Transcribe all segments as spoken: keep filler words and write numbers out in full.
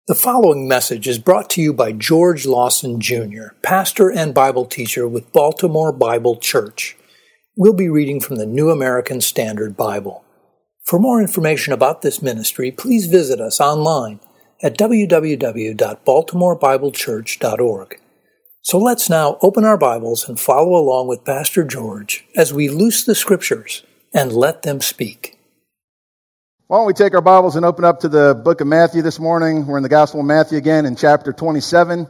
The following message is brought to you by George Lawson Junior, pastor and Bible teacher with Baltimore Bible Church. We'll be reading from the New American Standard Bible. For more information about this ministry, please visit us online at w w w dot baltimore bible church dot org. So let's now open our Bibles and follow along with Pastor George as we loose the Scriptures and let them speak. Why don't we take our Bibles and open up to the book of Matthew this morning. We're in the Gospel of Matthew again in chapter twenty-seven.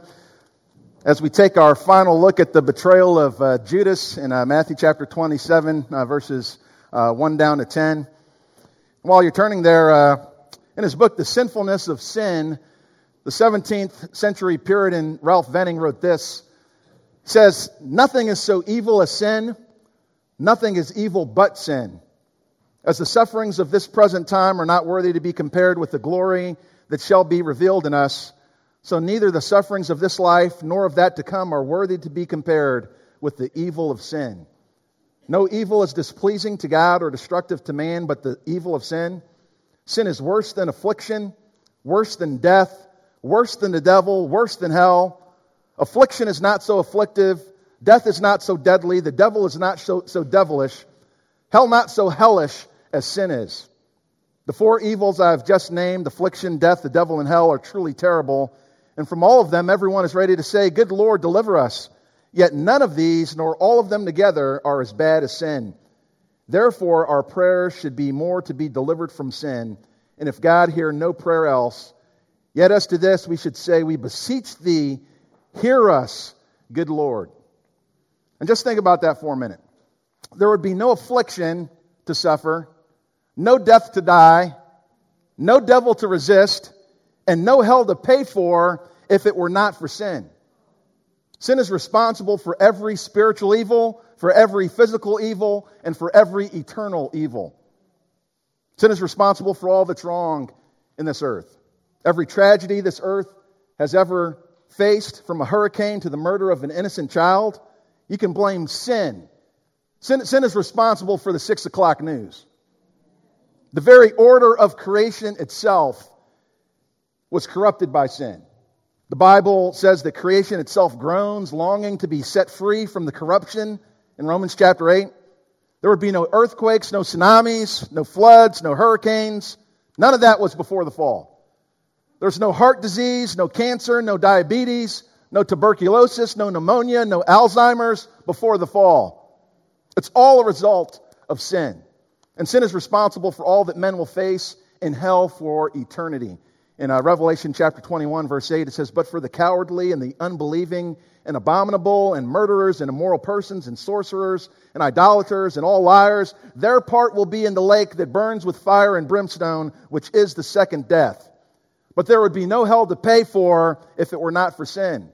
As we take our final look at the betrayal of uh, Judas in uh, Matthew chapter twenty-seven, uh, verses uh, one down to ten. While you're turning there, uh, in his book, The Sinfulness of Sin, the seventeenth century Puritan Ralph Venning wrote this. He says, "Nothing is so evil as sin. Nothing is evil but sin. As the sufferings of this present time are not worthy to be compared with the glory that shall be revealed in us, so neither the sufferings of this life nor of that to come are worthy to be compared with the evil of sin. No evil is displeasing to God or destructive to man, but the evil of sin. Sin is worse than affliction, worse than death, worse than the devil, worse than hell. Affliction is not so afflictive, death is not so deadly, the devil is not so, so devilish, hell not so hellish as sin is. The four evils I have just named, affliction, death, the devil, and hell, are truly terrible. And from all of them, everyone is ready to say, 'Good Lord, deliver us.' Yet none of these, nor all of them together, are as bad as sin. Therefore, our prayers should be more to be delivered from sin. And if God hear no prayer else, yet as to this we should say, 'We beseech thee, hear us, good Lord.'" And just think about that for a minute. There would be no affliction to suffer, no death to die, no devil to resist, and no hell to pay for if it were not for sin. Sin is responsible for every spiritual evil, for every physical evil, and for every eternal evil. Sin is responsible for all that's wrong in this earth. Every tragedy this earth has ever faced, from a hurricane to the murder of an innocent child, you can blame sin. Sin, sin is responsible for the six o'clock news. The very order of creation itself was corrupted by sin. The Bible says that creation itself groans, longing to be set free from the corruption in Romans chapter eight. There would be no earthquakes, no tsunamis, no floods, no hurricanes. None of that was before the fall. There's no heart disease, no cancer, no diabetes, no tuberculosis, no pneumonia, no Alzheimer's before the fall. It's all a result of sin. And sin is responsible for all that men will face in hell for eternity. In uh, Revelation chapter twenty-one, verse eight, it says, "But for the cowardly and the unbelieving and abominable and murderers and immoral persons and sorcerers and idolaters and all liars, their part will be in the lake that burns with fire and brimstone, which is the second death. But there would be no hell to pay for if it were not for sin."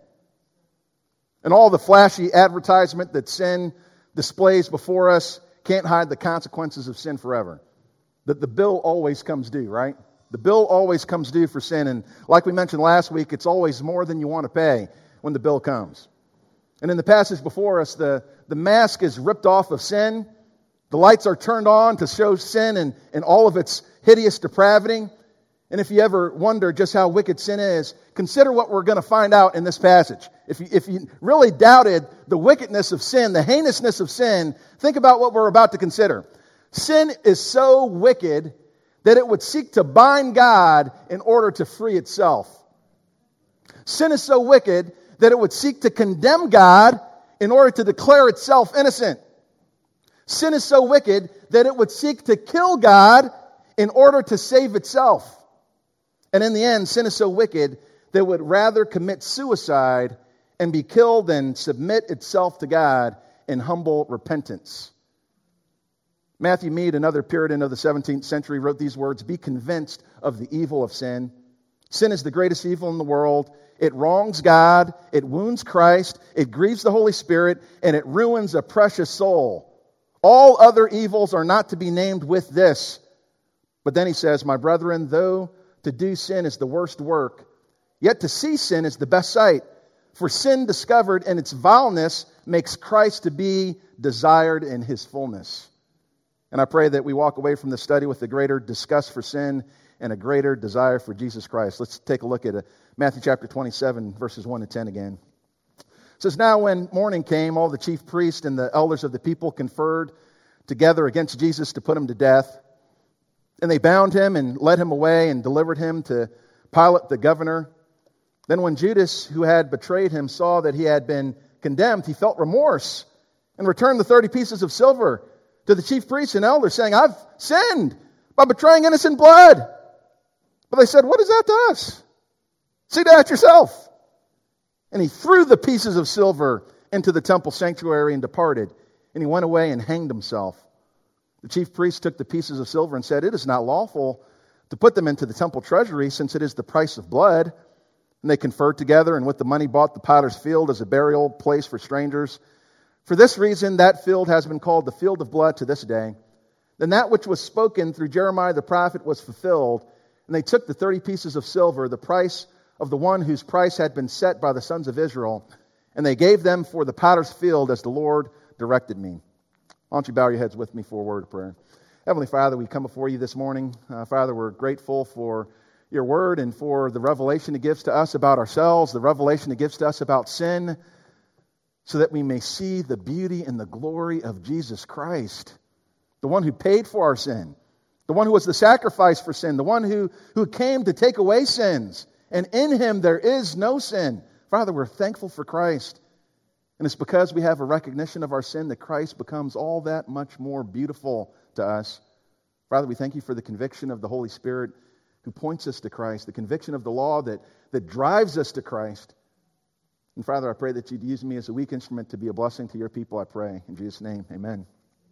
And all the flashy advertisement that sin displays before us can't hide the consequences of sin forever. That the bill always comes due, right? The bill always comes due for sin. And like we mentioned last week, it's always more than you want to pay when the bill comes. And in the passage before us, the, the mask is ripped off of sin. The lights are turned on to show sin and, and all of its hideous depravity. And if you ever wonder just how wicked sin is, consider what we're going to find out in this passage. If you, if you really doubted the wickedness of sin, the heinousness of sin, think about what we're about to consider. Sin is so wicked that it would seek to bind God in order to free itself. Sin is so wicked that it would seek to condemn God in order to declare itself innocent. Sin is so wicked that it would seek to kill God in order to save itself. And in the end, sin is so wicked that it would rather commit suicide and be killed than submit itself to God in humble repentance. Matthew Mead, another Puritan of the seventeenth century, wrote these words, "Be convinced of the evil of sin. Sin is the greatest evil in the world. It wrongs God, it wounds Christ, it grieves the Holy Spirit, and it ruins a precious soul. All other evils are not to be named with this." But then he says, "My brethren, though to do sin is the worst work, yet to see sin is the best sight. For sin discovered in its vileness makes Christ to be desired in his fullness." And I pray that we walk away from this study with a greater disgust for sin and a greater desire for Jesus Christ. Let's take a look at Matthew chapter twenty-seven, verses one to ten again. It says, "Now when morning came, all the chief priests and the elders of the people conferred together against Jesus to put him to death. And they bound him and led him away and delivered him to Pilate the governor. Then when Judas, who had betrayed him, saw that he had been condemned, he felt remorse and returned the thirty pieces of silver to the chief priests and elders, saying, 'I've sinned by betraying innocent blood.' But they said, 'What is that to us? See to that yourself.' And he threw the pieces of silver into the temple sanctuary and departed. And he went away and hanged himself. The chief priests took the pieces of silver and said, 'It is not lawful to put them into the temple treasury, since it is the price of blood.' And they conferred together, and with the money bought the potter's field as a burial place for strangers. For this reason, that field has been called the field of blood to this day. Then that which was spoken through Jeremiah the prophet was fulfilled. And they took the thirty pieces of silver, the price of the one whose price had been set by the sons of Israel, and they gave them for the potter's field as the Lord directed me." Why don't you bow your heads with me for a word of prayer? Heavenly Father, we come before you this morning. Uh, Father, we're grateful for your word and for the revelation it gives to us about ourselves, the revelation it gives to us about sin, so that we may see the beauty and the glory of Jesus Christ, the one who paid for our sin, the one who was the sacrifice for sin, the one who, who came to take away sins. And in him there is no sin. Father, we're thankful for Christ. And it's because we have a recognition of our sin that Christ becomes all that much more beautiful to us. Father, we thank you for the conviction of the Holy Spirit who points us to Christ, the conviction of the law that, that drives us to Christ. And Father, I pray that you'd use me as a weak instrument to be a blessing to your people, I pray. In Jesus' name, amen.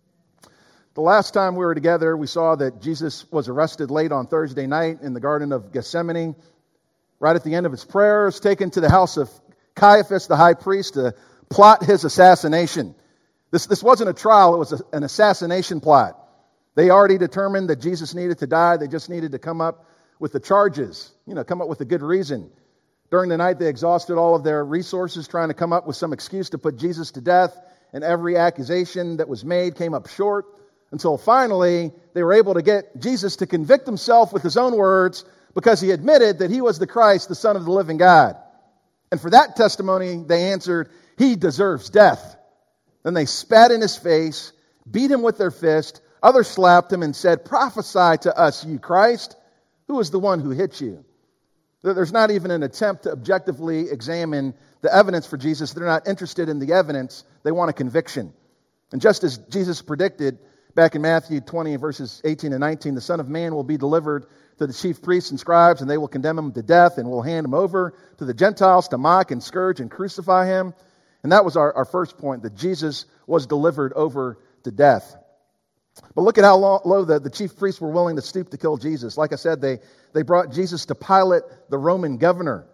The last time we were together, we saw that Jesus was arrested late on Thursday night in the Garden of Gethsemane. Right at the end of his prayers, taken to the house of Caiaphas, the high priest, to plot his assassination. This, this wasn't a trial, it was a, an assassination plot. They already determined that Jesus needed to die. They just needed to come up with the charges, you know, come up with a good reason. During the night, they exhausted all of their resources trying to come up with some excuse to put Jesus to death, and every accusation that was made came up short, until finally they were able to get Jesus to convict himself with his own words, because he admitted that he was the Christ, the Son of the living God. And for that testimony, they answered, "He deserves death." Then they spat in his face, beat him with their fist. Others slapped him and said, "Prophesy to us, you Christ. Who is the one who hit you?" There's not even an attempt to objectively examine the evidence for Jesus. They're not interested in the evidence. They want a conviction. And just as Jesus predicted back in Matthew twenty, verses eighteen and nineteen, the Son of Man will be delivered to the chief priests and scribes, and they will condemn him to death, and will hand him over to the Gentiles to mock and scourge and crucify him. And that was our, our first point, that Jesus was delivered over to death. But look at how low, low the, the chief priests were willing to stoop to kill Jesus. Like I said, they, they brought Jesus to Pilate, the Roman governor.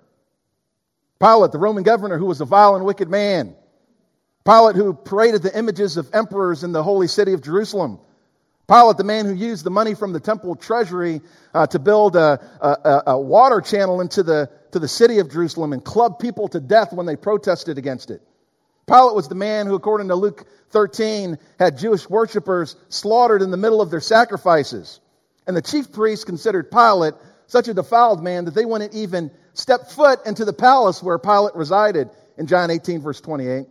Pilate, the Roman governor, who was a vile and wicked man. Pilate, who paraded the images of emperors in the holy city of Jerusalem. Pilate, the man who used the money from the temple treasury uh, to build a, a, a water channel into the, to the city of Jerusalem and club people to death when they protested against it. Pilate was the man who, according to Luke thirteen, had Jewish worshipers slaughtered in the middle of their sacrifices. And the chief priests considered Pilate such a defiled man that they wouldn't even step foot into the palace where Pilate resided in John eighteen, verse twenty-eight.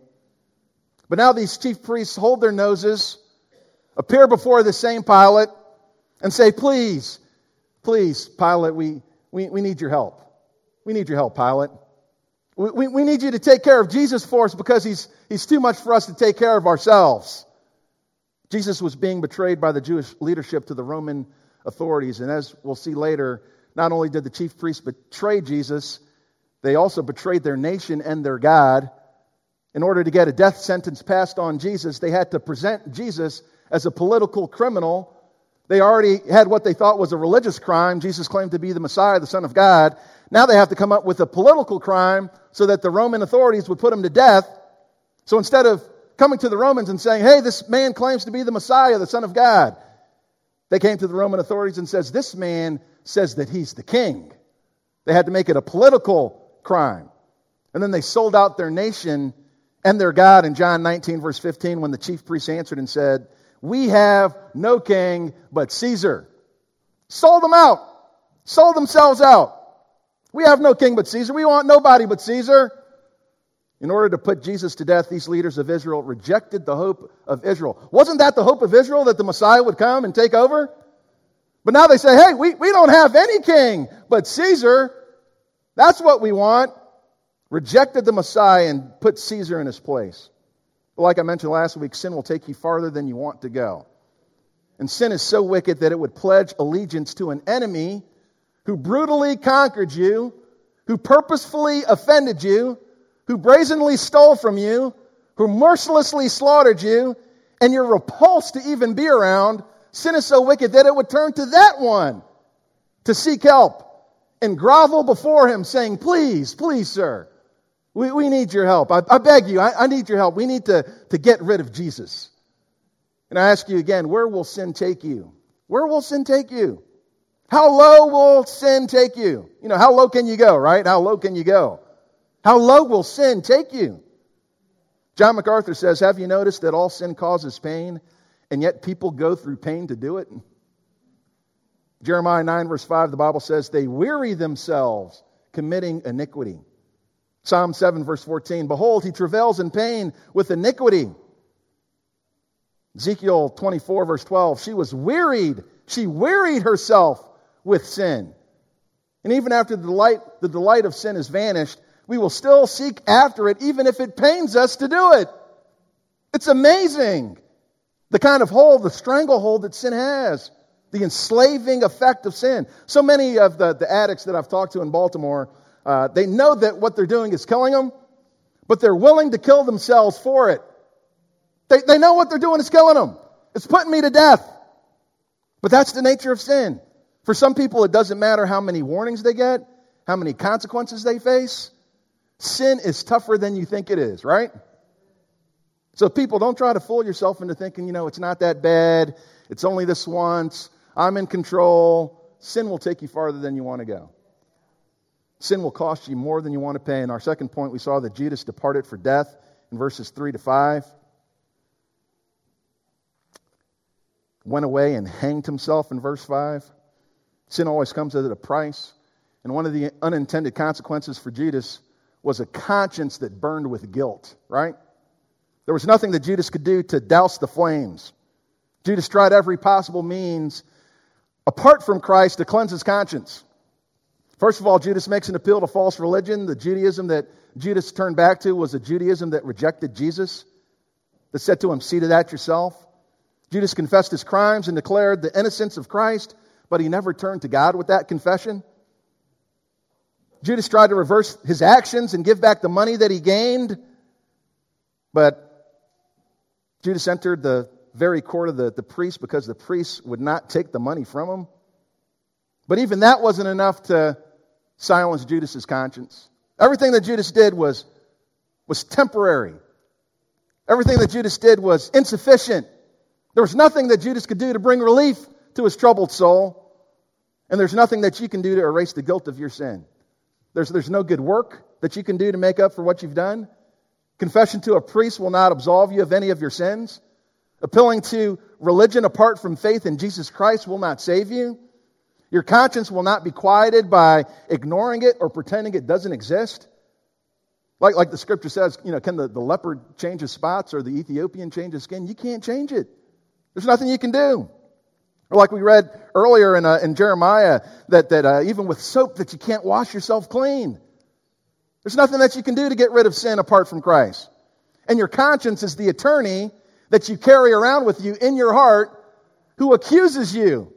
But now these chief priests hold their noses, appear before the same Pilate, and say, please, please, Pilate, we, we, we need your help. We need your help, Pilate. We, we, we need you to take care of Jesus for us, because he's, he's too much for us to take care of ourselves. Jesus was being betrayed by the Jewish leadership to the Roman authorities. And as we'll see later, not only did the chief priests betray Jesus, they also betrayed their nation and their God. In order to get a death sentence passed on Jesus, they had to present Jesus as a political criminal. They already had what they thought was a religious crime. Jesus claimed to be the Messiah, the Son of God. Now they have to come up with a political crime so that the Roman authorities would put him to death. So instead of coming to the Romans and saying, hey, this man claims to be the Messiah, the Son of God, they came to the Roman authorities and says, this man says that he's the king. They had to make it a political crime. And then they sold out their nation and their God in John nineteen, verse fifteen, when the chief priests answered and said, we have no king but Caesar. Sold them out. sold themselves out. We have no king but Caesar. We want nobody but Caesar. In order to put Jesus to death, these leaders of Israel rejected the hope of Israel. Wasn't that the hope of Israel, that the Messiah would come and take over? But now they say, hey, we, we don't have any king but Caesar. That's what we want. Rejected the Messiah and put Caesar in his place. But like I mentioned last week, sin will take you farther than you want to go. And sin is so wicked that it would pledge allegiance to an enemy who brutally conquered you, who purposefully offended you, who brazenly stole from you, who mercilessly slaughtered you, and you're repulsed to even be around. Sin is so wicked that it would turn to that one to seek help and grovel before him saying, please, please, sir, we, we need your help. I, I beg you, I, I need your help. We need to, to get rid of Jesus. And I ask you again, where will sin take you? Where will sin take you? How low will sin take you? You know, how low can you go, right? How low can you go? How low will sin take you? John MacArthur says, have you noticed that all sin causes pain, and yet people go through pain to do it? Jeremiah nine verse five, the Bible says, they weary themselves committing iniquity. Psalm seven verse fourteen, behold, he travails in pain with iniquity. Ezekiel twenty-four verse twelve, she was wearied. She wearied herself with sin. And even after the delight, the delight of sin is vanished, we will still seek after it, even if it pains us to do it. It's amazing. The kind of hold, the stranglehold that sin has. The enslaving effect of sin. So many of the, the addicts that I've talked to in Baltimore, uh, they know that what they're doing is killing them, but they're willing to kill themselves for it. They, they know what they're doing is killing them. It's putting me to death. But that's the nature of sin. For some people, it doesn't matter how many warnings they get, how many consequences they face. Sin is tougher than you think it is, right? So people, don't try to fool yourself into thinking, you know, it's not that bad. It's only this once. I'm in control. Sin will take you farther than you want to go. Sin will cost you more than you want to pay. In our second point, we saw that Judas departed for death in verses three to five. Went away and hanged himself in verse five. Sin always comes at a price. And one of the unintended consequences for Judas was a conscience that burned with guilt, right? There was nothing that Judas could do to douse the flames. Judas tried every possible means, apart from Christ, to cleanse his conscience. First of all, Judas makes an appeal to false religion. The Judaism that Judas turned back to was a Judaism that rejected Jesus, that said to him, see to that yourself. Judas confessed his crimes and declared the innocence of Christ, but he never turned to God with that confession. Judas tried to reverse his actions and give back the money that he gained, but Judas entered the very court of the, the priests because the priests would not take the money from him. But even that wasn't enough to silence Judas's conscience. Everything that Judas did was, was temporary. Everything that Judas did was insufficient. There was nothing that Judas could do to bring relief to his troubled soul. And there's nothing that you can do to erase the guilt of your sin. There's, there's no good work that you can do to make up for what you've done. Confession to a priest will not absolve you of any of your sins. Appealing to religion apart from faith in Jesus Christ will not save you. Your conscience will not be quieted by ignoring it or pretending it doesn't exist. Like, like the scripture says, you know, can the, the leopard change his spots or the Ethiopian change his skin? You can't change it. There's nothing you can do. Or like we read earlier in, uh, in Jeremiah, that, that uh, even with soap that you can't wash yourself clean. There's nothing that you can do to get rid of sin apart from Christ. And your conscience is the attorney that you carry around with you in your heart who accuses you.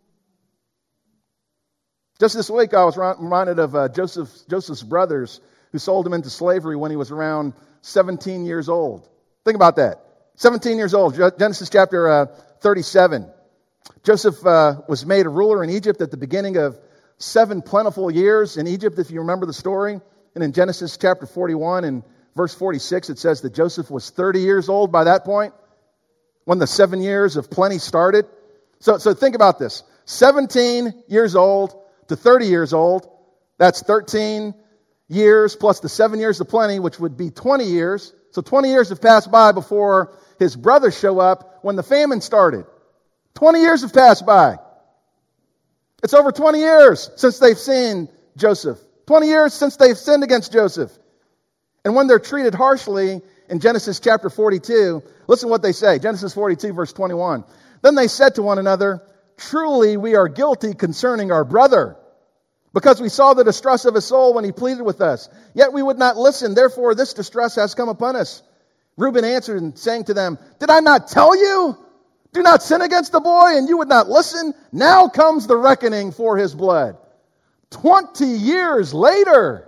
Just this week, I was reminded of uh, Joseph, Joseph's brothers who sold him into slavery when he was around seventeen years old. Think about that. seventeen years old, Genesis chapter uh, thirty-seven. Joseph uh, was made a ruler in Egypt at the beginning of seven plentiful years in Egypt, if you remember the story. And in Genesis chapter forty-one and verse forty-six, it says that Joseph was thirty years old by that point when the seven years of plenty started. So, so think about this. seventeen years old to thirty years old, that's thirteen years plus the seven years of plenty, which would be twenty years. So twenty years have passed by before his brothers show up when the famine started. twenty years have passed by. It's over twenty years since they've seen Joseph. twenty years since they've sinned against Joseph. And when they're treated harshly in Genesis chapter forty-two, listen to what they say. Genesis forty-two, verse twenty-one. Then they said to one another, truly we are guilty concerning our brother, because we saw the distress of his soul when he pleaded with us. Yet we would not listen. Therefore this distress has come upon us. Reuben answered and saying to them, did I not tell you? Do not sin against the boy, and you would not listen. Now comes the reckoning for his blood. Twenty years later.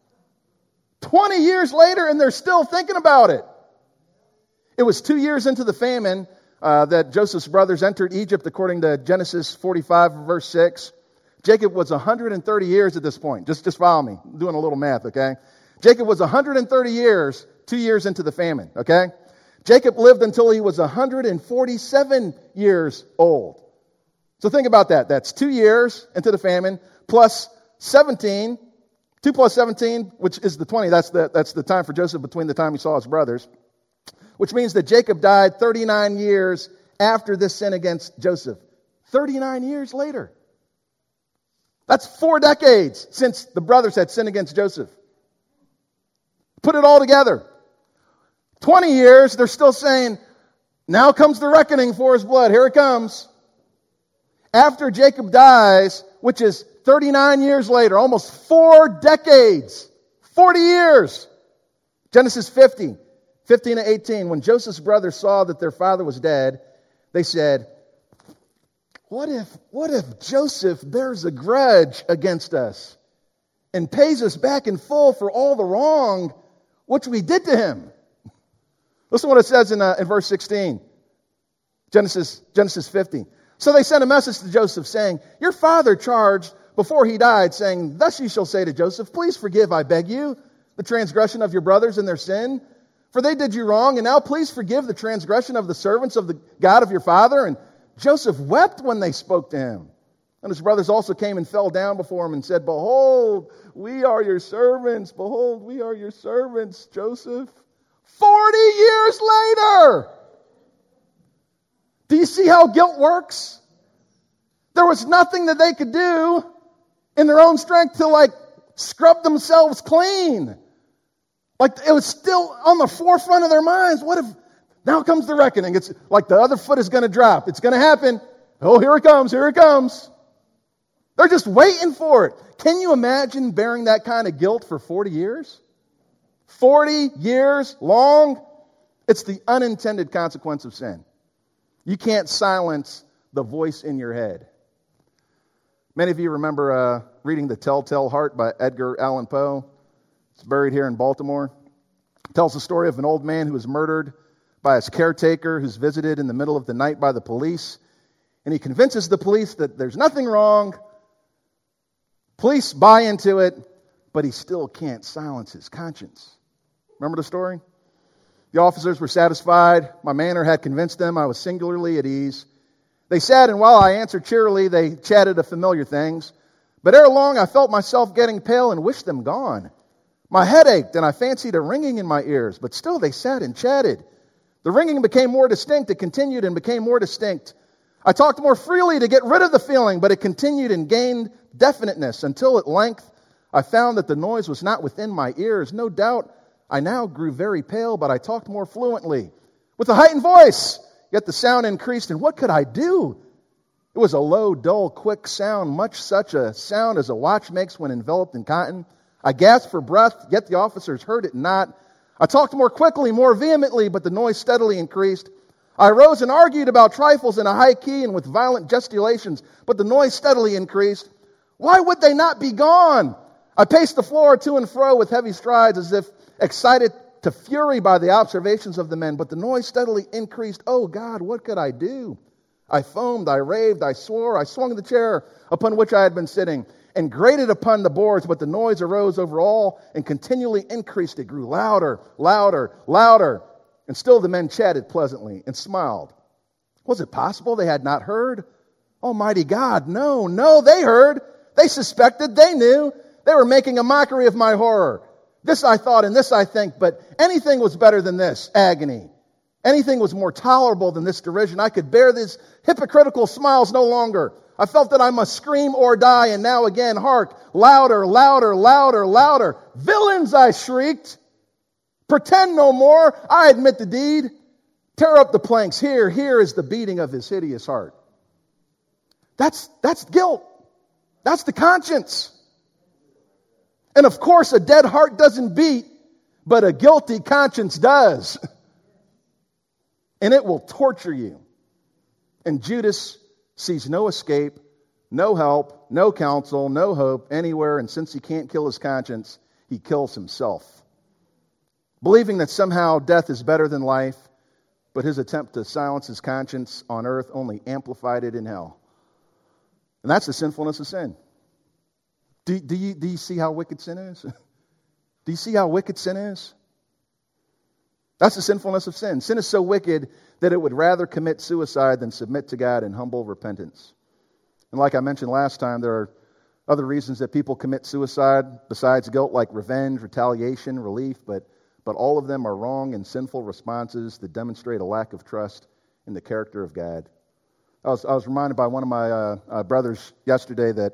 Twenty years later, and they're still thinking about it. It was two years into the famine uh, that Joseph's brothers entered Egypt, according to Genesis forty-five, verse six. Jacob was one hundred thirty years at this point. Just, just follow me. I'm doing a little math, okay? Jacob was one hundred thirty years, two years into the famine, okay? Jacob lived until he was one hundred forty-seven years old. So think about that. That's two years into the famine, plus seventeen. two plus seventeen, which is the twenty. That's the, that's the time for Joseph between the time he saw his brothers. Which means that Jacob died thirty-nine years after this sin against Joseph. thirty-nine years later. That's four decades since the brothers had sinned against Joseph. Put it all together. twenty years, they're still saying, now comes the reckoning for his blood. Here it comes. After Jacob dies, which is thirty-nine years later, almost four decades, forty years. Genesis fifty, fifteen to eighteen. When Joseph's brothers saw that their father was dead, they said, What if, what if Joseph bears a grudge against us and pays us back in full for all the wrong which we did to him? Listen to what it says in, uh, in verse sixteen. Genesis, Genesis fifty. So they sent a message to Joseph saying, your father charged before he died, saying, thus you shall say to Joseph, please forgive, I beg you, the transgression of your brothers and their sin. For they did you wrong, and now please forgive the transgression of the servants of the God of your father. And Joseph wept when they spoke to him. And his brothers also came and fell down before him and said, behold, we are your servants. Behold, we are your servants, Joseph. Forty years later. Do you see how guilt works? There was nothing that they could do in their own strength to like scrub themselves clean. Like it was still on the forefront of their minds. What if now comes the reckoning? It's like the other foot is going to drop. It's going to happen. Oh, here it comes. Here it comes. They're just waiting for it. Can you imagine bearing that kind of guilt for forty years? forty years long? It's the unintended consequence of sin. You can't silence the voice in your head. Many of you remember uh, reading The Telltale Heart by Edgar Allan Poe. It's buried here in Baltimore. It tells the story of an old man who was murdered by his caretaker, who's visited in the middle of the night by the police. And he convinces the police that there's nothing wrong. Police buy into it, but he still can't silence his conscience. Remember the story? The officers were satisfied. My manner had convinced them I was singularly at ease. They sat, and while I answered cheerily, they chatted of familiar things. But ere long, I felt myself getting pale and wished them gone. My head ached, and I fancied a ringing in my ears, but still they sat and chatted. The ringing became more distinct. It continued and became more distinct. I talked more freely to get rid of the feeling, but it continued and gained definiteness until at length I found that the noise was not within my ears. No doubt I now grew very pale, but I talked more fluently, with a heightened voice. Yet the sound increased, and what could I do? It was a low, dull, quick sound, much such a sound as a watch makes when enveloped in cotton. I gasped for breath, yet the officers heard it not. I talked more quickly, more vehemently, but the noise steadily increased. I arose and argued about trifles in a high key and with violent gesticulations, but the noise steadily increased. Why would they not be gone? I paced the floor to and fro with heavy strides as if excited to fury by the observations of the men, but the noise steadily increased. Oh God, what could I do? I foamed, I raved, I swore, I swung the chair upon which I had been sitting and grated upon the boards, but the noise arose over all and continually increased. It grew louder, louder, louder, and still the men chatted pleasantly and smiled. Was it possible they had not heard? Almighty God, no, no, they heard. They suspected, they knew. They were making a mockery of my horror. This I thought and this I think, but anything was better than this agony. Anything was more tolerable than this derision. I could bear these hypocritical smiles no longer. I felt that I must scream or die, and now again, hark, louder, louder, louder, louder. Villains, I shrieked. Pretend no more. I admit the deed. Tear up the planks. Here, here is the beating of his hideous heart. That's, that's guilt. That's the conscience. And of course, a dead heart doesn't beat, but a guilty conscience does. And it will torture you. And Judas sees no escape, no help, no counsel, no hope anywhere. And since he can't kill his conscience, he kills himself. Believing that somehow death is better than life, but his attempt to silence his conscience on earth only amplified it in hell. And that's the sinfulness of sin. Do, do, you, do you see how wicked sin is? Do you see how wicked sin is? That's the sinfulness of sin. Sin is so wicked that it would rather commit suicide than submit to God in humble repentance. And like I mentioned last time, there are other reasons that people commit suicide besides guilt, like revenge, retaliation, relief, but, but all of them are wrong and sinful responses that demonstrate a lack of trust in the character of God. I was, I was reminded by one of my uh, uh, brothers yesterday that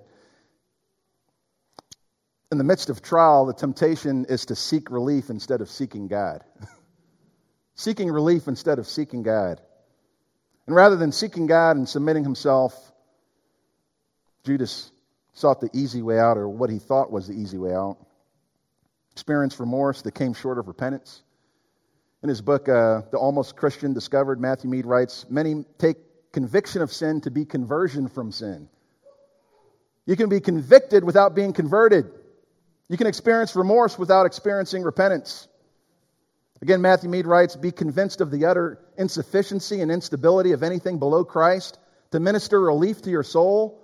in the midst of trial, the temptation is to seek relief instead of seeking God. Seeking relief instead of seeking God. And rather than seeking God and submitting himself, Judas sought the easy way out, or what he thought was the easy way out. Experienced remorse that came short of repentance. In his book, uh, The Almost Christian Discovered, Matthew Mead writes, many take conviction of sin to be conversion from sin. You can be convicted without being converted. You can experience remorse without experiencing repentance. Again, Matthew Mead writes, be convinced of the utter insufficiency and instability of anything below Christ to minister relief to your soul.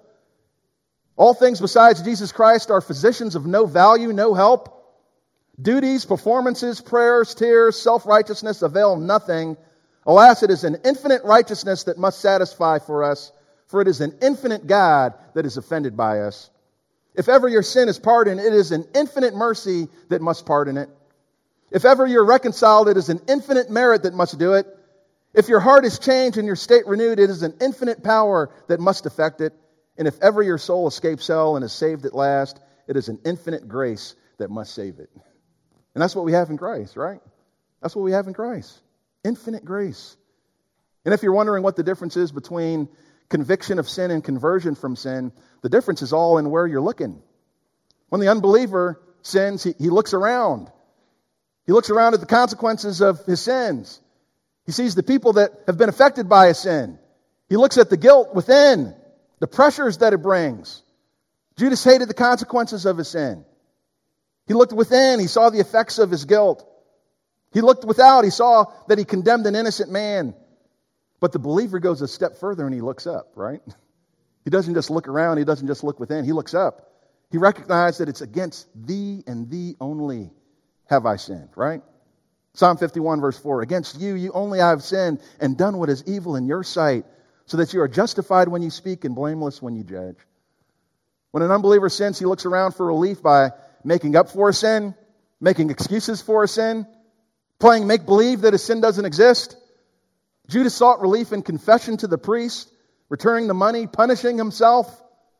All things besides Jesus Christ are physicians of no value, no help. Duties, performances, prayers, tears, self-righteousness avail nothing. Alas, it is an infinite righteousness that must satisfy for us, for it is an infinite God that is offended by us. If ever your sin is pardoned, it is an infinite mercy that must pardon it. If ever you're reconciled, it is an infinite merit that must do it. If your heart is changed and your state renewed, it is an infinite power that must effect it. And if ever your soul escapes hell and is saved at last, it is an infinite grace that must save it. And that's what we have in Christ, right? That's what we have in Christ. Infinite grace. And if you're wondering what the difference is between conviction of sin and conversion from sin, the difference is all in where you're looking. When the unbeliever sins, he, he looks around. He looks around at the consequences of his sins. He sees the people that have been affected by his sin. He looks at the guilt within, the pressures that it brings. Judas hated the consequences of his sin. He looked within, he saw the effects of his guilt. He looked without, he saw that he condemned an innocent man. But the believer goes a step further and he looks up, right? He doesn't just look around, he doesn't just look within, he looks up. He recognizes that it's against thee and thee only have I sinned, right? Psalm fifty-one verse four, against you, you only I have sinned and done what is evil in your sight, so that you are justified when you speak and blameless when you judge. When an unbeliever sins, he looks around for relief by making up for a sin, making excuses for a sin, playing make-believe that a sin doesn't exist. Judas sought relief in confession to the priest, returning the money, punishing himself.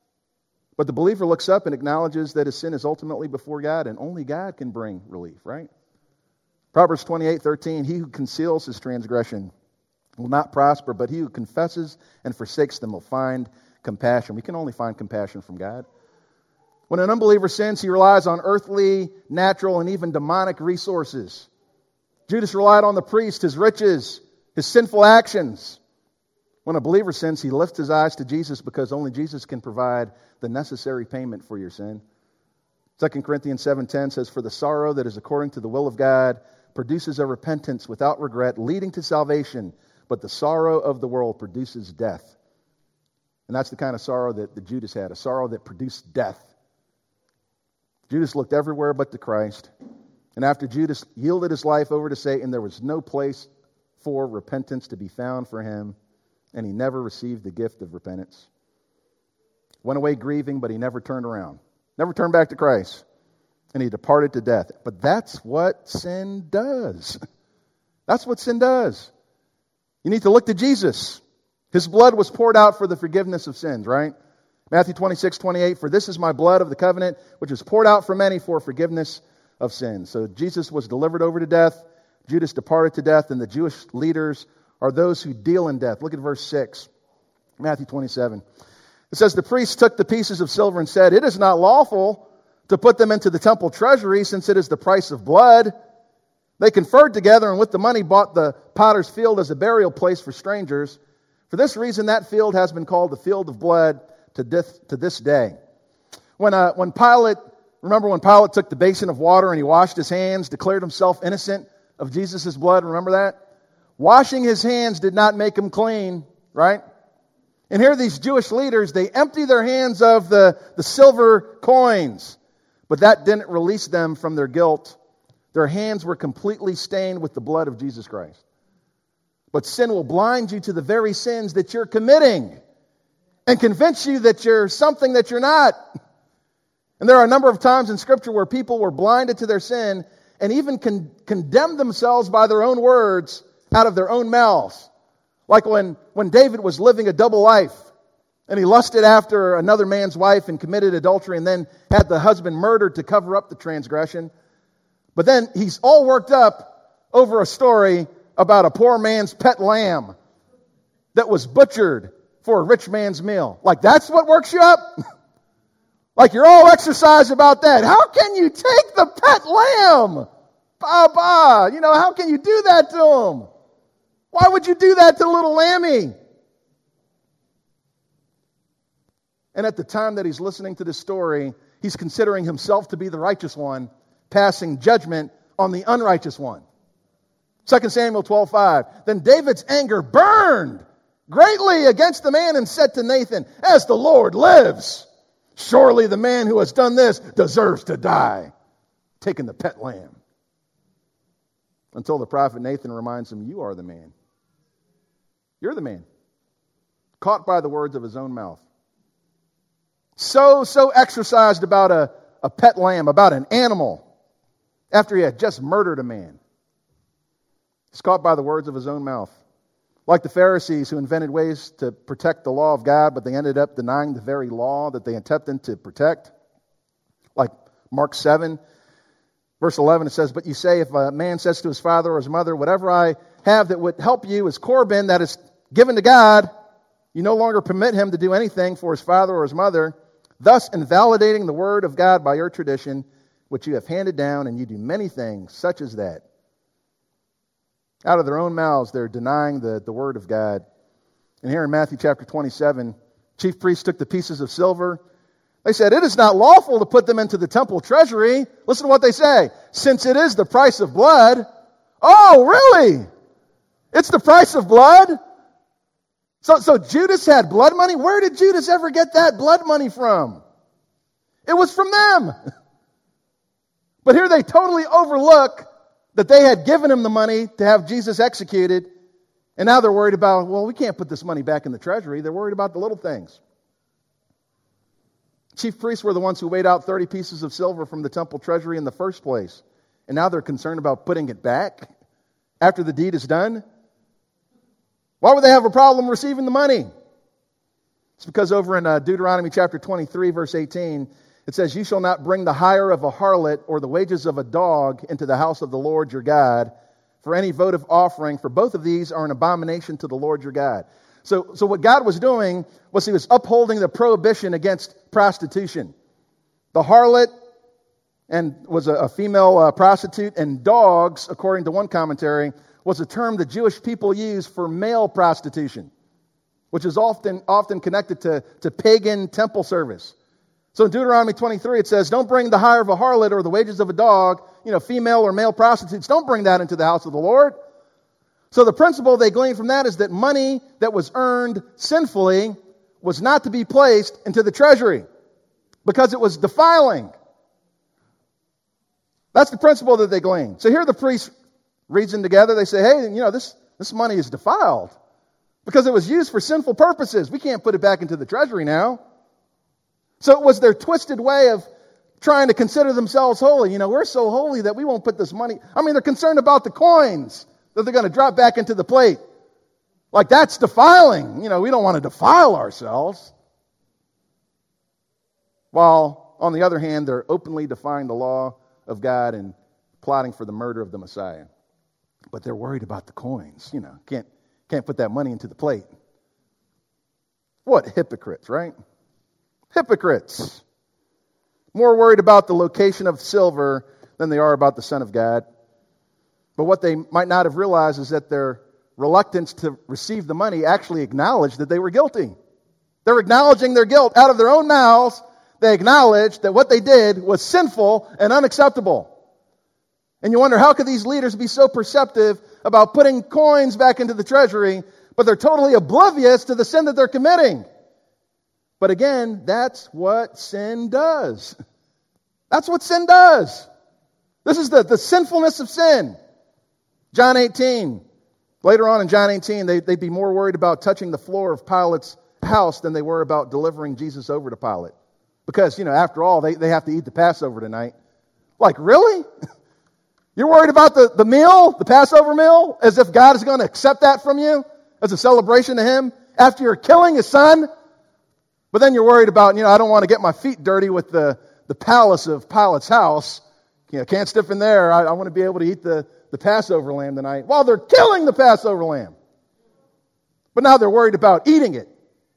But the believer looks up and acknowledges that his sin is ultimately before God, and only God can bring relief, right? Proverbs twenty-eight thirteen, he who conceals his transgression will not prosper, but he who confesses and forsakes them will find compassion. We can only find compassion from God. When an unbeliever sins, he relies on earthly, natural, and even demonic resources. Judas relied on the priest, his riches, his sinful actions. When a believer sins, he lifts his eyes to Jesus because only Jesus can provide the necessary payment for your sin. Second Corinthians seven ten says, for the sorrow that is according to the will of God produces a repentance without regret, leading to salvation, but the sorrow of the world produces death. And that's the kind of sorrow that, that Judas had, a sorrow that produced death. Judas looked everywhere but to Christ. And after Judas yielded his life over to Satan, there was no place for repentance to be found for him, and he never received the gift of repentance. Went away grieving, but he never turned around. Never turned back to Christ. And he departed to death. But that's what sin does. That's what sin does. You need to look to Jesus. His blood was poured out for the forgiveness of sins, right? Matthew twenty-six, twenty-eight, for this is my blood of the covenant, which is poured out for many for forgiveness of sins. So Jesus was delivered over to death. Judas departed to death, and the Jewish leaders are those who deal in death. Look at verse six, Matthew twenty-seven. It says, the priests took the pieces of silver and said, it is not lawful to put them into the temple treasury, since it is the price of blood. They conferred together, and with the money bought the potter's field as a burial place for strangers. For this reason, that field has been called the field of blood to this, to this day. When, uh, when Pilate, remember when Pilate took the basin of water and he washed his hands, declared himself innocent of Jesus' blood, remember that? Washing his hands did not make him clean, right? And here these Jewish leaders, they empty their hands of the, the silver coins, but that didn't release them from their guilt. Their hands were completely stained with the blood of Jesus Christ. But sin will blind you to the very sins that you're committing and convince you that you're something that you're not. And there are a number of times in Scripture where people were blinded to their sin and even con- condemned themselves by their own words out of their own mouths. Like when, when David was living a double life and he lusted after another man's wife and committed adultery and then had the husband murdered to cover up the transgression. But then he's all worked up over a story about a poor man's pet lamb that was butchered for a rich man's meal. Like that's what works you up? Like you're all exercised about that. How can you take the pet lamb? Ba ba. You know, how can you do that to him? Why would you do that to little Lammy? And at the time that he's listening to this story, he's considering himself to be the righteous one, passing judgment on the unrighteous one. Second Samuel twelve five. Then David's anger burned greatly against the man and said to Nathan, as the Lord lives, surely the man who has done this deserves to die, taking the pet lamb. Until the prophet Nathan reminds him, you are the man. You're the man. Caught by the words of his own mouth. So, so exercised about a, a pet lamb, about an animal, after he had just murdered a man. He's caught by the words of his own mouth. Like the Pharisees who invented ways to protect the law of God, but they ended up denying the very law that they attempted to protect. Like Mark seven, verse eleven, it says, but you say, if a man says to his father or his mother, whatever I have that would help you is Corban, that is given to God, you no longer permit him to do anything for his father or his mother, thus invalidating the word of God by your tradition, which you have handed down, and you do many things such as that. Out of their own mouths, they're denying the, the word of God. And here in Matthew chapter twenty-seven, chief priests took the pieces of silver. They said, it is not lawful to put them into the temple treasury. Listen to what they say. Since it is the price of blood. Oh, really? It's the price of blood? So, so Judas had blood money? Where did Judas ever get that blood money from? It was from them. But here they totally overlook that they had given him the money to have Jesus executed. And now they're worried about, well, we can't put this money back in the treasury. They're worried about the little things. Chief priests were the ones who weighed out thirty pieces of silver from the temple treasury in the first place. And now they're concerned about putting it back after the deed is done. Why would they have a problem receiving the money? It's because over in uh, Deuteronomy chapter twenty-three, verse eighteen, it says, you shall not bring the hire of a harlot or the wages of a dog into the house of the Lord your God for any votive offering, for both of these are an abomination to the Lord your God. So, so what God was doing was he was upholding the prohibition against prostitution. The harlot and was a, a female uh, prostitute, and dogs, according to one commentary, was a term the Jewish people used for male prostitution, which is often often connected to, to pagan temple service. So in Deuteronomy twenty-three, it says, don't bring the hire of a harlot or the wages of a dog, you know, female or male prostitutes. Don't bring that into the house of the Lord. So the principle they glean from that is that money that was earned sinfully was not to be placed into the treasury because it was defiling. That's the principle that they glean. So here the priests reason together. They say, hey, you know, this, this money is defiled because it was used for sinful purposes. We can't put it back into the treasury now. So it was their twisted way of trying to consider themselves holy. You know, we're so holy that we won't put this money. I mean, they're concerned about the coins that they're going to drop back into the plate. Like, that's defiling. You know, we don't want to defile ourselves. while on the other hand, they're openly defying the law of God and plotting for the murder of the Messiah. But they're worried about the coins. You know, can't, can't put that money into the plate. What hypocrites, right? Hypocrites. More worried about the location of silver than they are about the Son of God. But what they might not have realized is that their reluctance to receive the money actually acknowledged that they were guilty. They're acknowledging their guilt out of their own mouths. They acknowledged that what they did was sinful and unacceptable. And you wonder, how could these leaders be so perceptive about putting coins back into the treasury, but they're totally oblivious to the sin that they're committing? But again, that's what sin does. That's what sin does. This is the, the sinfulness of sin. John eighteen. Later on in John eighteen, they, they'd be more worried about touching the floor of Pilate's house than they were about delivering Jesus over to Pilate. Because, you know, after all, they, they have to eat the Passover tonight. Like, really? You're worried about the, the meal, the Passover meal, as if God is going to accept that from you as a celebration to Him after you're killing His Son? But then you're worried about, you know, I don't want to get my feet dirty with the, the palace of Pilate's house. You know, can't stiff in there. I, I want to be able to eat the, the Passover lamb tonight while they're killing the Passover lamb. But now they're worried about eating it.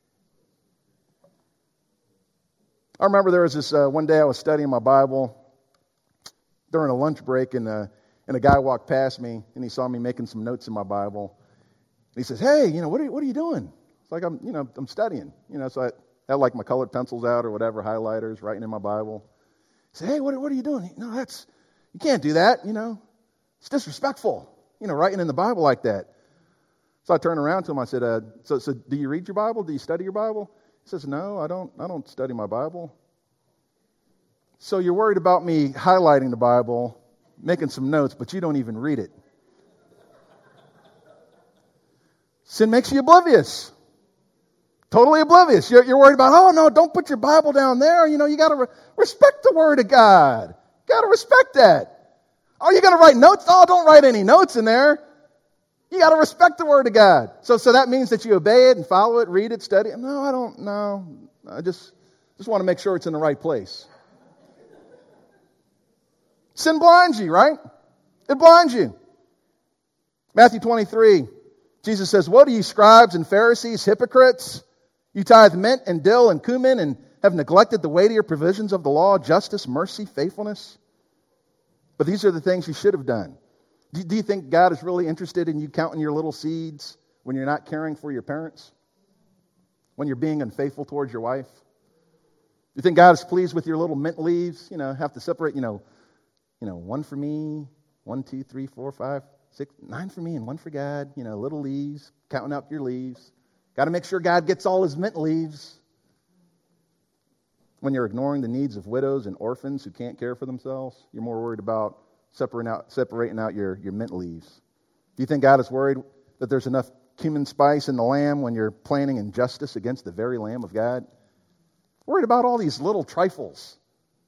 I remember there was this, uh, one day I was studying my Bible during a lunch break, and, uh, and a guy walked past me, and he saw me making some notes in my Bible. And he says, "Hey, you know, what are you, what are you doing?" It's like, I'm, you know, I'm studying. You know, so I had like my colored pencils out or whatever, highlighters, writing in my Bible. He said, "Hey, what, what are you doing?" No, that's, you can't do that, you know. It's disrespectful, you know, writing in the Bible like that. So I turned around to him. I said, uh, so, so do you read your Bible? Do you study your Bible? He says, "No, I don't, I don't study my Bible." So you're worried about me highlighting the Bible, making some notes, but you don't even read it. Sin makes you oblivious. Totally oblivious. You're, you're worried about, oh, no, don't put your Bible down there. You know, you got to re- respect the Word of God. You got to respect that. Oh, you got to write notes? Oh, don't write any notes in there. You got to respect the Word of God. So so that means that you obey it and follow it, read it, study it. No, I don't, no. I just, just want to make sure it's in the right place. Sin blinds you, right? It blinds you. Matthew twenty-three, Jesus says, "Woe to you, scribes and Pharisees, hypocrites! You tithe mint and dill and cumin and have neglected the weightier provisions of the law, justice, mercy, faithfulness. But these are the things you should have done." Do, do you think God is really interested in you counting your little seeds when you're not caring for your parents? When you're being unfaithful towards your wife? Do you think God is pleased with your little mint leaves? You know, have to separate, you know, you know, one for me, one, two, three, four, five, six, nine for me and one for God. You know, little leaves, counting up your leaves. Got to make sure God gets all His mint leaves. When you're ignoring the needs of widows and orphans who can't care for themselves, you're more worried about separating out, separating out your, your mint leaves. Do you think God is worried that there's enough cumin spice in the lamb when you're planning injustice against the very Lamb of God? Worried about all these little trifles.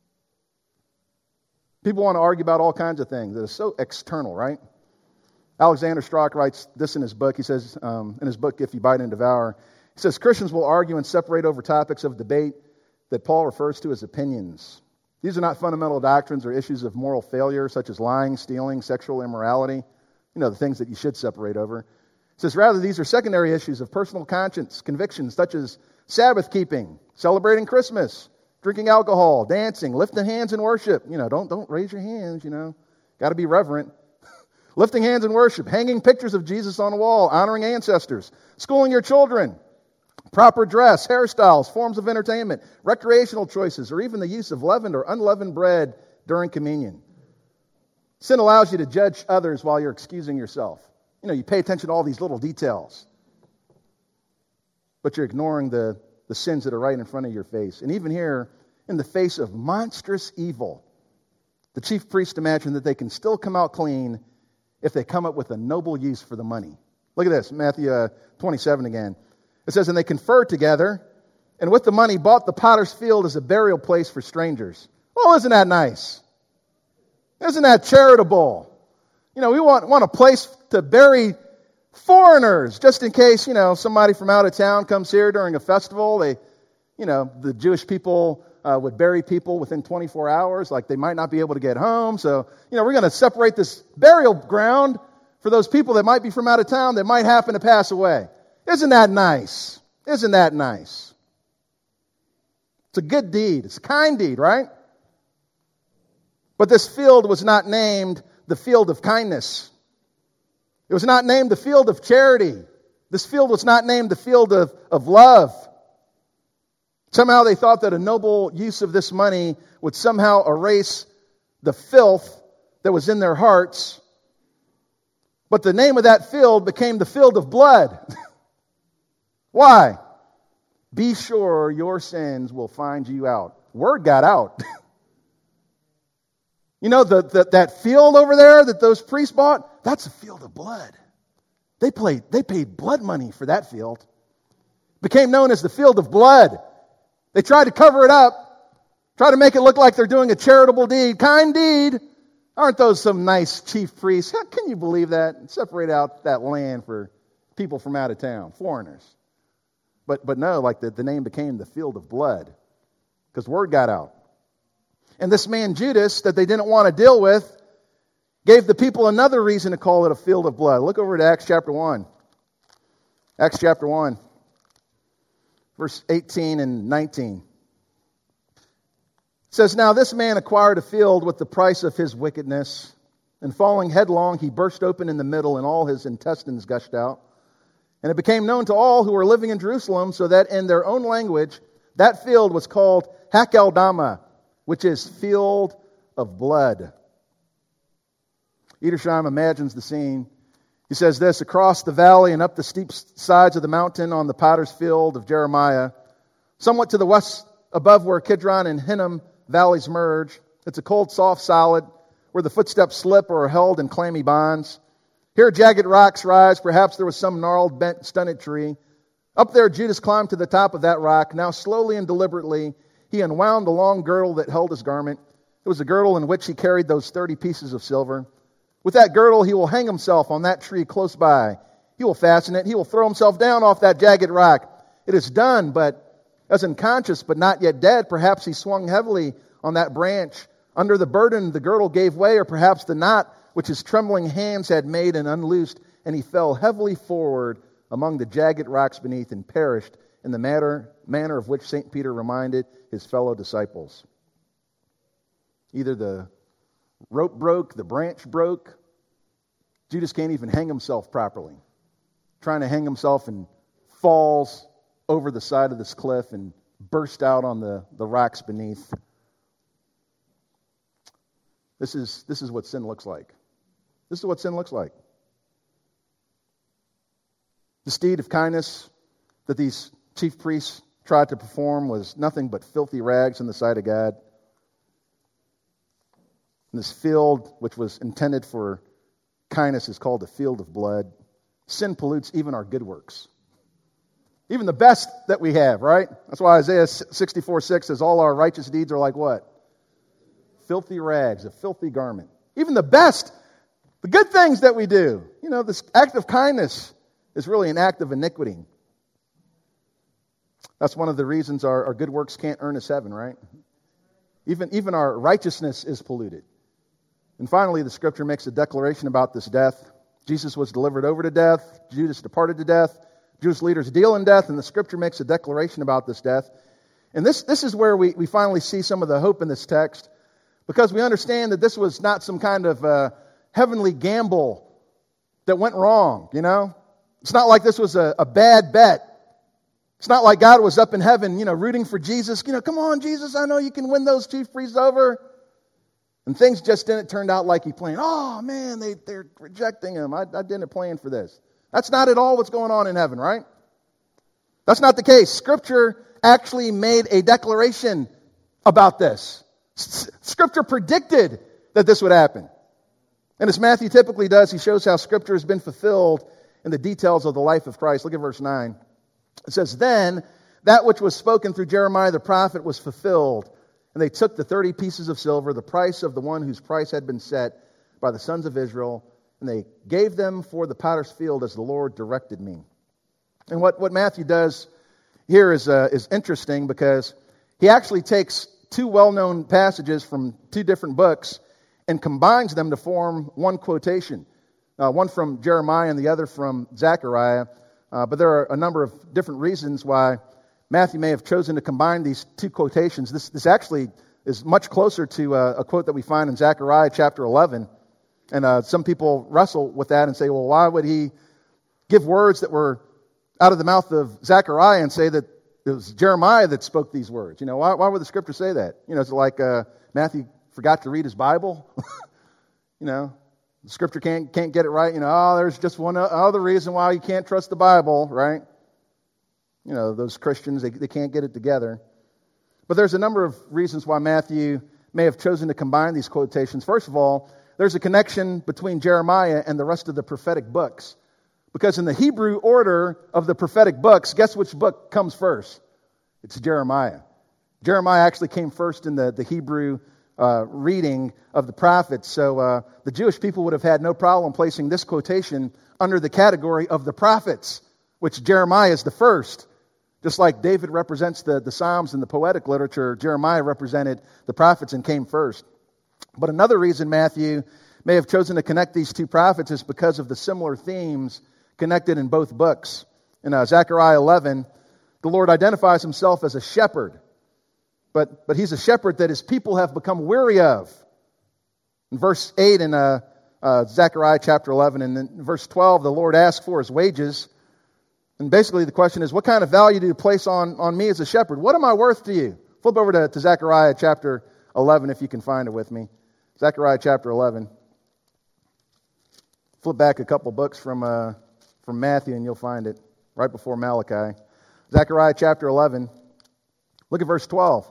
People want to argue about all kinds of things that are so external, right? Alexander Strauch writes this in his book. He says, um, in his book, If You Bite and Devour, he says, "Christians will argue and separate over topics of debate that Paul refers to as opinions. These are not fundamental doctrines or issues of moral failure, such as lying, stealing, sexual immorality, you know, the things that you should separate over. He says, rather, these are secondary issues of personal conscience, convictions, such as Sabbath keeping, celebrating Christmas, drinking alcohol, dancing, lifting hands in worship. You know, don't, don't raise your hands, you know. Got to be reverent. Lifting hands in worship, hanging pictures of Jesus on a wall, honoring ancestors, schooling your children, proper dress, hairstyles, forms of entertainment, recreational choices, or even the use of leavened or unleavened bread during communion. Sin allows you to judge others while you're excusing yourself. You know, you pay attention to all these little details, but you're ignoring the, the sins that are right in front of your face. And even here, in the face of monstrous evil, the chief priests imagine that they can still come out clean if they come up with a noble use for the money. Look at this, Matthew uh, twenty-seven again. It says, "And they conferred together, and with the money bought the potter's field as a burial place for strangers." Well, isn't that nice? Isn't that charitable? You know, we want, want a place to bury foreigners, just in case, you know, somebody from out of town comes here during a festival. They, you know, the Jewish people uh, would bury people within twenty-four hours, like they might not be able to get home. So, you know, we're going to separate this burial ground for those people that might be from out of town that might happen to pass away. Isn't that nice? Isn't that nice? It's a good deed. It's a kind deed, right? But this field was not named the field of kindness. It was not named the field of charity. This field was not named the field of, of love. Somehow they thought that a noble use of this money would somehow erase the filth that was in their hearts. But the name of that field became the field of blood. Why? Be sure your sins will find you out. Word got out. You know, the, the, that field over there that those priests bought, that's a field of blood. They paid, they paid blood money for that field. It became known as the field of blood. They tried to cover it up, try to make it look like they're doing a charitable deed, kind deed. Aren't those some nice chief priests? How can you believe that? Separate out that land for people from out of town, foreigners. But but no, like the, the name became the field of blood because word got out. And this man Judas that they didn't want to deal with gave the people another reason to call it a field of blood. Look over to Acts chapter one. Acts chapter one, verse eighteen and nineteen. It says, "Now this man acquired a field with the price of his wickedness, and falling headlong, he burst open in the middle, and all his intestines gushed out. And it became known to all who were living in Jerusalem, so that in their own language, that field was called Hakeldama, which is field of blood." Edersheim imagines the scene. He says this: "Across the valley and up the steep sides of the mountain on the potter's field of Jeremiah, somewhat to the west above where Kidron and Hinnom valleys merge, it's a cold, soft solid where the footsteps slip or are held in clammy bonds. Here jagged rocks rise. Perhaps there was some gnarled, bent, stunted tree. Up there Judas climbed to the top of that rock. Now slowly and deliberately he unwound the long girdle that held his garment. It was a girdle in which he carried those thirty pieces of silver. With that girdle he will hang himself on that tree close by. He will fasten it. He will throw himself down off that jagged rock. It is done, but as unconscious but not yet dead, perhaps he swung heavily on that branch. Under the burden the girdle gave way, or perhaps the knot which his trembling hands had made and unloosed, and he fell heavily forward among the jagged rocks beneath and perished in the manner, manner of which Saint Peter reminded his fellow disciples." Either the rope broke, the branch broke. Judas can't even hang himself properly. Trying to hang himself and falls over the side of this cliff and burst out on the, the rocks beneath. This is, this is what sin looks like. This is what sin looks like. This deed of kindness that these chief priests tried to perform was nothing but filthy rags in the sight of God. And this field, which was intended for kindness, is called a field of blood. Sin pollutes even our good works. Even the best that we have, right? That's why Isaiah sixty-four six says all our righteous deeds are like what? Filthy rags, a filthy garment. Even the best, the good things that we do. You know, this act of kindness is really an act of iniquity. That's one of the reasons our, our good works can't earn us heaven, right? Even, even our righteousness is polluted. And finally, the scripture makes a declaration about this death. Jesus was delivered over to death. Judas departed to death. Jewish leaders deal in death, and the scripture makes a declaration about this death. And this, this is where we, we finally see some of the hope in this text, because we understand that this was not some kind of uh, heavenly gamble that went wrong, you know? It's not like this was a, a bad bet. It's not like God was up in heaven, you know, rooting for Jesus. You know, come on, Jesus, I know you can win those chief priests over. And things just didn't turn out like he planned. Oh, man, they, they're rejecting him. I, I didn't plan for this. That's not at all what's going on in heaven, right? That's not the case. Scripture actually made a declaration about this. S- Scripture predicted that this would happen. And as Matthew typically does, he shows how Scripture has been fulfilled in the details of the life of Christ. Look at verse nine. It says, "Then that which was spoken through Jeremiah the prophet was fulfilled. And they took the thirty pieces of silver, the price of the one whose price had been set by the sons of Israel, and they gave them for the potter's field as the Lord directed me." And what, what Matthew does here is uh, is interesting, because he actually takes two well-known passages from two different books and combines them to form one quotation. Uh, one from Jeremiah and the other from Zechariah. Uh, but there are a number of different reasons why Matthew may have chosen to combine these two quotations. This, this actually is much closer to uh, a quote that we find in Zechariah chapter eleven. And uh, some people wrestle with that and say, well, why would he give words that were out of the mouth of Zechariah and say that it was Jeremiah that spoke these words? You know, why, why would the scripture say that? You know, it's like uh, Matthew forgot to read his Bible. You know, the scripture can't can't get it right. You know, oh, there's just one other reason why you can't trust the Bible, right? You know, those Christians, they, they can't get it together. But there's a number of reasons why Matthew may have chosen to combine these quotations. First of all, there's a connection between Jeremiah and the rest of the prophetic books. Because in the Hebrew order of the prophetic books, guess which book comes first? It's Jeremiah. Jeremiah actually came first in the, the Hebrew uh, reading of the prophets. So uh, the Jewish people would have had no problem placing this quotation under the category of the prophets, which Jeremiah is the first. Just like David represents the, the Psalms in the poetic literature, Jeremiah represented the prophets and came first. But another reason Matthew may have chosen to connect these two prophets is because of the similar themes connected in both books. In uh, Zechariah eleven, the Lord identifies himself as a shepherd, but, but he's a shepherd that his people have become weary of. In verse eight in uh, uh, Zechariah chapter eleven, and in verse twelve, the Lord asks for his wages. And basically the question is, what kind of value do you place on, on me as a shepherd? What am I worth to you? Flip over to, to Zechariah chapter eleven if you can find it with me. Zechariah chapter eleven. Flip back a couple books from uh, from Matthew and you'll find it right before Malachi. Zechariah chapter eleven. Look at verse twelve.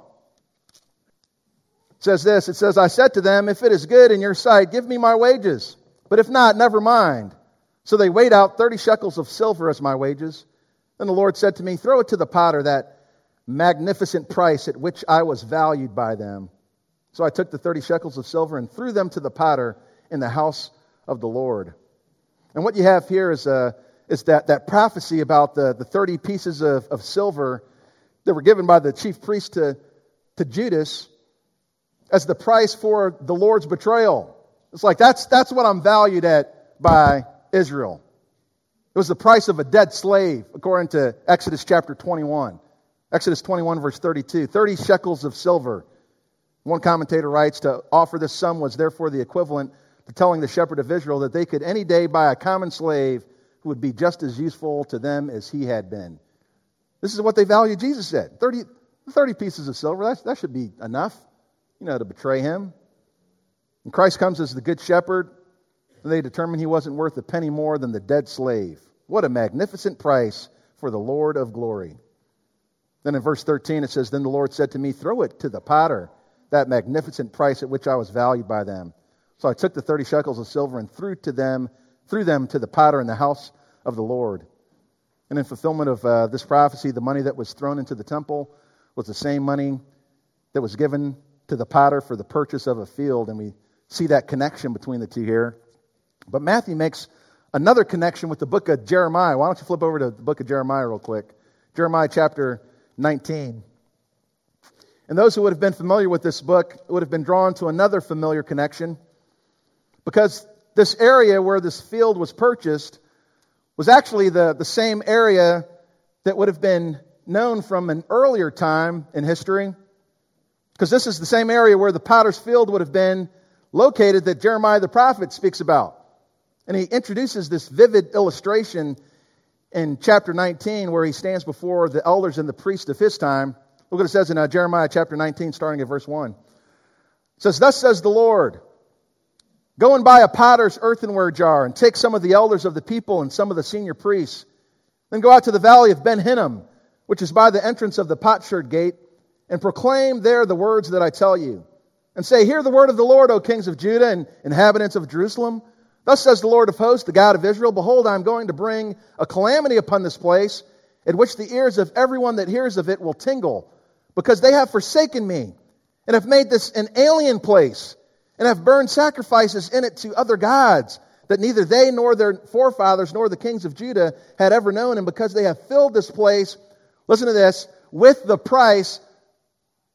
It says this, it says, I said to them, if it is good in your sight, give me my wages. But if not, never mind. So they weighed out thirty shekels of silver as my wages. Then the Lord said to me, throw it to the potter, that magnificent price at which I was valued by them. So I took the thirty shekels of silver and threw them to the potter in the house of the Lord. And what you have here is, uh, is that, that prophecy about the, the thirty pieces of, of silver that were given by the chief priest to, to Judas as the price for the Lord's betrayal. It's like, that's, that's what I'm valued at by Israel. It was the price of a dead slave, according to Exodus chapter twenty-one. Exodus twenty-one, verse thirty-two. thirty shekels of silver. One commentator writes, to offer this sum was therefore the equivalent to telling the shepherd of Israel that they could any day buy a common slave who would be just as useful to them as he had been. This is what they valued Jesus at. thirty, thirty pieces of silver, that, that should be enough, you know, to betray him. And Christ comes as the good shepherd, and they determined he wasn't worth a penny more than the dead slave. What a magnificent price for the Lord of glory. Then in verse thirteen it says, then the Lord said to me, throw it to the potter, that magnificent price at which I was valued by them. So I took the thirty shekels of silver and threw to them, threw them to the potter in the house of the Lord. And in fulfillment of uh, this prophecy, the money that was thrown into the temple was the same money that was given to the potter for the purchase of a field. And we see that connection between the two here. But Matthew makes another connection with the book of Jeremiah. Why don't you flip over to the book of Jeremiah real quick? Jeremiah chapter nineteen. And those who would have been familiar with this book would have been drawn to another familiar connection, because this area where this field was purchased was actually the, the same area that would have been known from an earlier time in history, because this is the same area where the potter's field would have been located that Jeremiah the prophet speaks about. And he introduces this vivid illustration in chapter nineteen where he stands before the elders and the priests of his time. Look what it says in uh, Jeremiah chapter nineteen, starting at verse one. It says, thus says the Lord, go and buy a potter's earthenware jar and take some of the elders of the people and some of the senior priests. Then go out to the valley of Ben Hinnom, which is by the entrance of the potsherd gate, and proclaim there the words that I tell you. And say, hear the word of the Lord, O kings of Judah and inhabitants of Jerusalem. Thus says the Lord of hosts, the God of Israel, behold, I am going to bring a calamity upon this place, at which the ears of everyone that hears of it will tingle, because they have forsaken me, and have made this an alien place, and have burned sacrifices in it to other gods, that neither they nor their forefathers nor the kings of Judah had ever known. And because they have filled this place, listen to this, with the price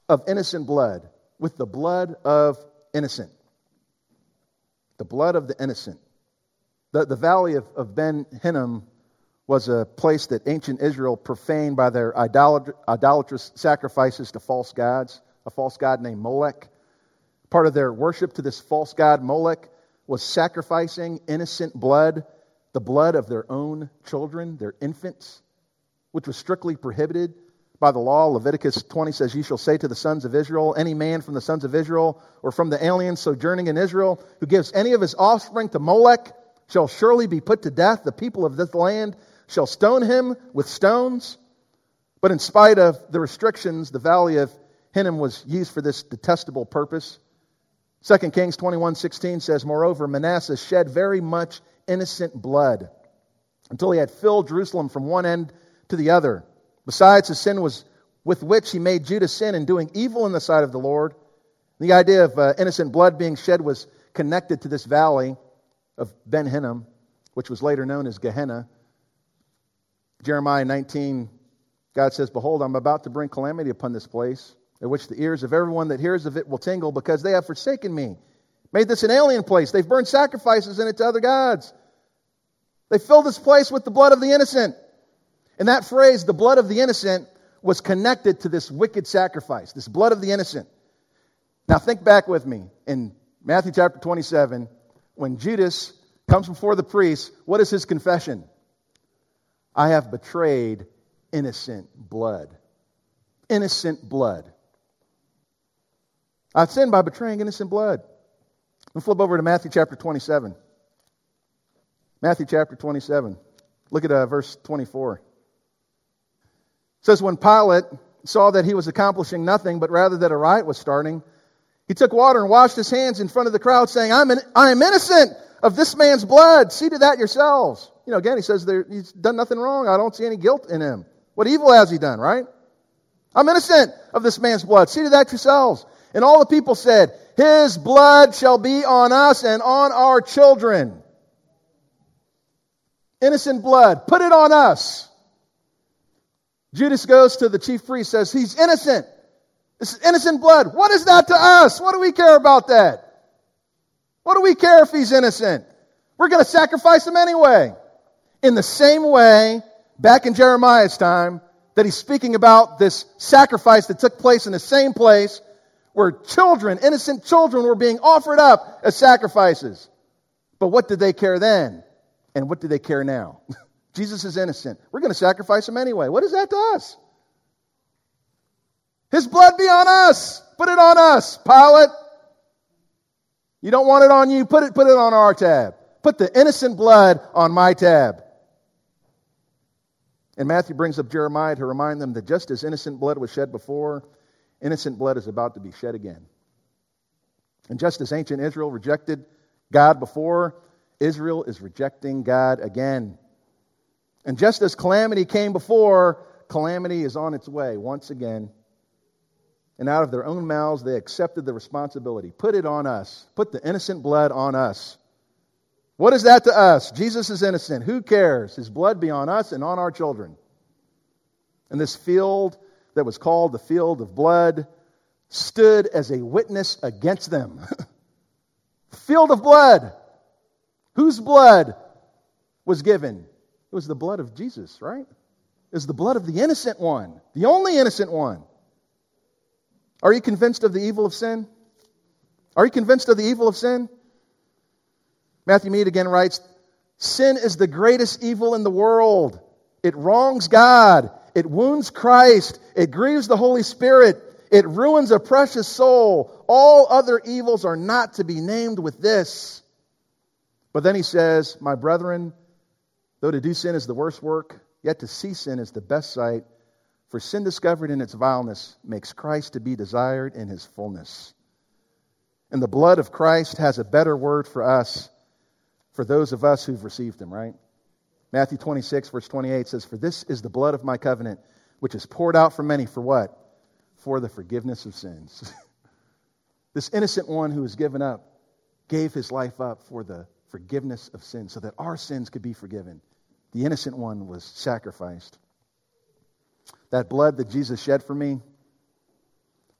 of innocent blood, with the blood of innocent. The blood of the innocent. The, the valley of, of Ben Hinnom was a place that ancient Israel profaned by their idolat- idolatrous sacrifices to false gods, a false god named Molech. Part of their worship to this false god Molech was sacrificing innocent blood, the blood of their own children, their infants, which was strictly prohibited by the law. Leviticus twenty says, "You shall say to the sons of Israel, any man from the sons of Israel or from the aliens sojourning in Israel who gives any of his offspring to Molech shall surely be put to death. The people of this land shall stone him with stones." But in spite of the restrictions, the valley of Hinnom was used for this detestable purpose. Second Kings twenty-one sixteen says, "Moreover, Manasseh shed very much innocent blood until he had filled Jerusalem from one end to the other. Besides, the sin was with which he made Judah sin in doing evil in the sight of the Lord." The idea of uh, innocent blood being shed was connected to this valley of Ben Hinnom, which was later known as Gehenna. Jeremiah nineteen, God says, "Behold, I'm about to bring calamity upon this place, at which the ears of everyone that hears of it will tingle, because they have forsaken me, made this an alien place. They've burned sacrifices in it to other gods. They filled this place with the blood of the innocent." And that phrase, the blood of the innocent, was connected to this wicked sacrifice, this blood of the innocent. Now think back with me. In Matthew chapter twenty-seven, when Judas comes before the priest, what is his confession? "I have betrayed innocent blood." Innocent blood. I've sinned by betraying innocent blood. Let's flip over to Matthew chapter twenty-seven. Matthew chapter twenty-seven. Look at uh, verse twenty-four. It says, "When Pilate saw that he was accomplishing nothing, but rather that a riot was starting, he took water and washed his hands in front of the crowd, saying, I'm in, I am innocent of this man's blood. See to that yourselves." You know, again, he says there, he's done nothing wrong. I don't see any guilt in him. What evil has he done, right? "I'm innocent of this man's blood. See to that yourselves." And all the people said, "His blood shall be on us and on our children." Innocent blood. Put it on us. Judas goes to the chief priest, says, "He's innocent. This is innocent blood. What is that to us? What do we care about that? What do we care if he's innocent? We're going to sacrifice him anyway." In the same way, back in Jeremiah's time, that he's speaking about this sacrifice that took place in the same place where children, innocent children, were being offered up as sacrifices. But what did they care then? And what do they care now? Jesus is innocent. We're going to sacrifice him anyway. What is that to us? His blood be on us. Put it on us, Pilate. You don't want it on you? Put it, put it on our tab. Put the innocent blood on my tab. And Matthew brings up Jeremiah to remind them that just as innocent blood was shed before, innocent blood is about to be shed again. And just as ancient Israel rejected God before, Israel is rejecting God again. And just as calamity came before, calamity is on its way once again. And out of their own mouths, they accepted the responsibility. Put it on us. Put the innocent blood on us. What is that to us? Jesus is innocent. Who cares? His blood be on us and on our children. And this field that was called the field of blood stood as a witness against them. Field of blood. Whose blood was given? It was the blood of Jesus, right? It was the blood of the innocent one. The only innocent one. Are you convinced of the evil of sin? Are you convinced of the evil of sin? Matthew Mead again writes, "Sin is the greatest evil in the world. It wrongs God. It wounds Christ. It grieves the Holy Spirit. It ruins a precious soul. All other evils are not to be named with this." But then he says, "My brethren, though to do sin is the worst work, yet to see sin is the best sight. For sin discovered in its vileness makes Christ to be desired in his fullness." And the blood of Christ has a better word for us, for those of us who've received him, right? Matthew twenty-six, verse twenty-eight says, "For this is the blood of my covenant, which is poured out for many," for what? For the forgiveness of sins. This innocent one who was given up gave his life up for the forgiveness of sins, so that our sins could be forgiven. The innocent one was sacrificed. That blood that Jesus shed for me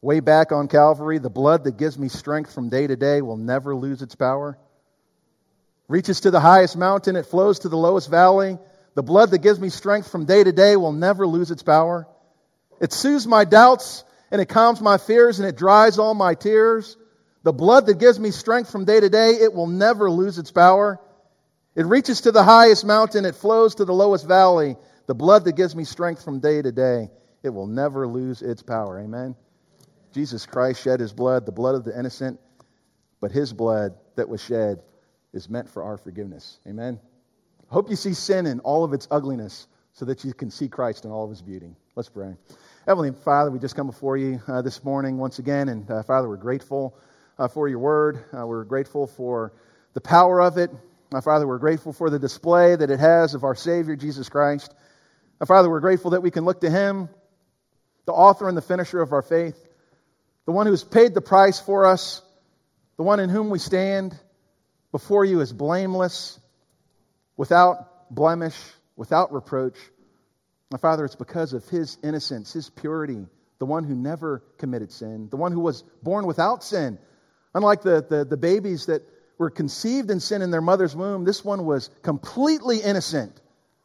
way back on Calvary, the blood that gives me strength from day to day will never lose its power. Reaches to the highest mountain, it flows to the lowest valley. The blood that gives me strength from day to day will never lose its power. It soothes my doubts, and it calms my fears, and it dries all my tears. The blood that gives me strength from day to day, it will never lose its power. It reaches to the highest mountain, it flows to the lowest valley. The blood that gives me strength from day to day, it will never lose its power. Amen. Jesus Christ shed His blood, the blood of the innocent, but His blood that was shed is meant for our forgiveness. Amen. I hope you see sin in all of its ugliness so that you can see Christ in all of His beauty. Let's pray. Heavenly Father, we just come before you uh, this morning once again, and uh, Father, we're grateful uh, for your word. Uh, we're grateful for the power of it. Uh, Father, we're grateful for the display that it has of our Savior, Jesus Christ. Uh, Father, we're grateful that we can look to Him, the author and the finisher of our faith, the one who's paid the price for us, the one in whom we stand before you as blameless, without blemish, without reproach. My Father, it's because of His innocence, His purity, the one who never committed sin, the one who was born without sin. Unlike the, the, the babies that were conceived in sin in their mother's womb, this one was completely innocent,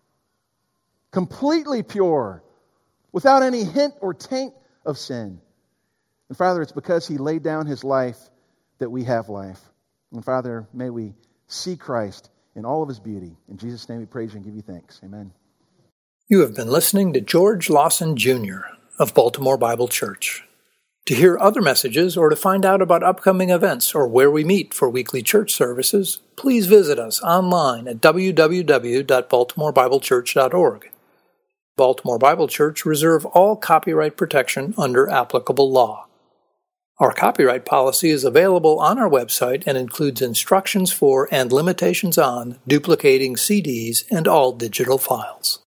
completely pure, without any hint or taint of sin. And Father, it's because He laid down His life that we have life. And Father, may we see Christ in all of His beauty. In Jesus' name we praise You and give You thanks. Amen. You have been listening to George Lawson Junior of Baltimore Bible Church. To hear other messages or to find out about upcoming events or where we meet for weekly church services, please visit us online at w w w dot baltimore bible church dot org. Baltimore Bible Church reserve all copyright protection under applicable law. Our copyright policy is available on our website and includes instructions for and limitations on duplicating C Ds and all digital files.